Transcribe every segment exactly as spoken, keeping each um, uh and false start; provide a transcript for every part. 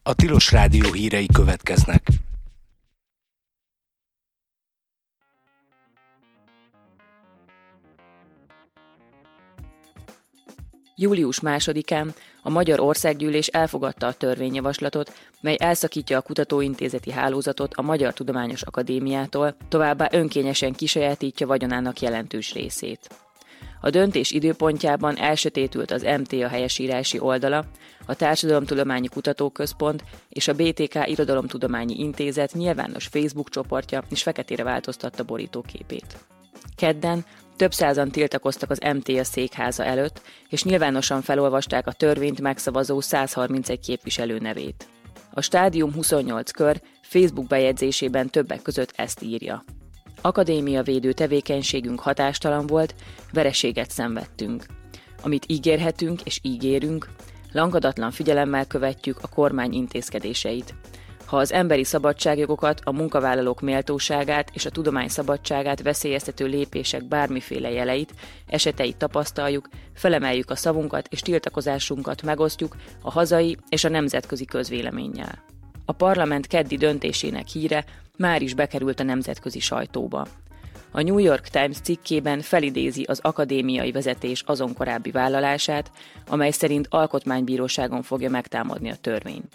A Tilos Rádió hírei következnek. július másodikán a Magyar Országgyűlés elfogadta a törvényjavaslatot, mely elszakítja a kutatóintézeti hálózatot a Magyar Tudományos Akadémiától, továbbá önkényesen kisajátítja vagyonának jelentős részét. A döntés időpontjában elsötétült az em té á helyesírási oldala, a Társadalomtudományi Kutatóközpont és a bé té ká Irodalomtudományi Intézet nyilvános Facebook csoportja is feketére változtatta borítóképét. Kedden több százan tiltakoztak az em té á székháza előtt, és nyilvánosan felolvasták a törvényt megszavazó száz harmincegy képviselő nevét. A Stádium huszonnyolc kör Facebook bejegyzésében többek között ezt írja. Akadémiavédő tevékenységünk hatástalan volt, vereséget szenvedtünk. Amit ígérhetünk és ígérünk, lankadatlan figyelemmel követjük a kormány intézkedéseit. Ha az emberi szabadságjogokat, a munkavállalók méltóságát és a tudomány szabadságát veszélyeztető lépések bármiféle jeleit, eseteit tapasztaljuk, felemeljük a szavunkat és tiltakozásunkat megosztjuk a hazai és a nemzetközi közvéleménnyel. A parlament keddi döntésének híre már is bekerült a nemzetközi sajtóba. A New York Times cikkében felidézi az akadémiai vezetés azon korábbi vállalását, amely szerint alkotmánybíróságon fogja megtámadni a törvényt.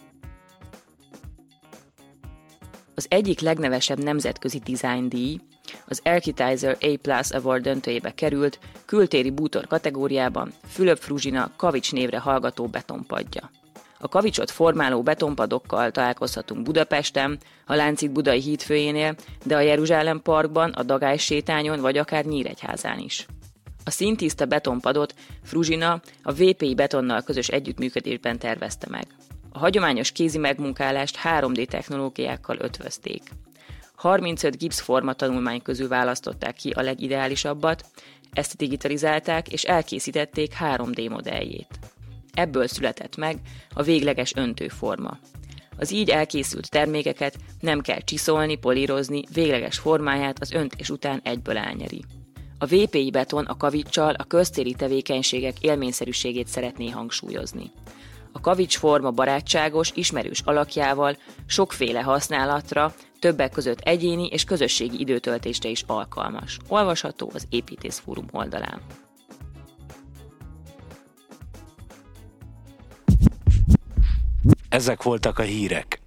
Az egyik legnevesebb nemzetközi design díj, az Architizer A Plus Award döntőjébe került kültéri bútor kategóriában Fülöp Fruzsina kavics névre hallgató betonpadja. A kavicsot formáló betonpadokkal találkozhatunk Budapesten, a Láncid budai hídfőjénél, de a Jeruzsálem parkban, a Dagály sétányon vagy akár Nyíregyházán is. A színtiszta betonpadot Fruzsina a vé pé i Betonnal közös együttműködésben tervezte meg. A hagyományos kézi megmunkálást három dé technológiákkal ötvözték. harmincöt gipszforma tanulmány közül választották ki a legideálisabbat, ezt digitalizálták és elkészítették három dé modelljét. Ebből született meg a végleges öntőforma. Az így elkészült termékeket nem kell csiszolni, polírozni, végleges formáját az öntés után egyből elnyeri. A vé pé i Beton a kaviccsal a köztéri tevékenységek élményszerűségét szeretné hangsúlyozni. A kavicsforma barátságos, ismerős alakjával sokféle használatra, többek között egyéni és közösségi időtöltésre is alkalmas. Olvasható az Építészfórum oldalán. Ezek voltak a hírek.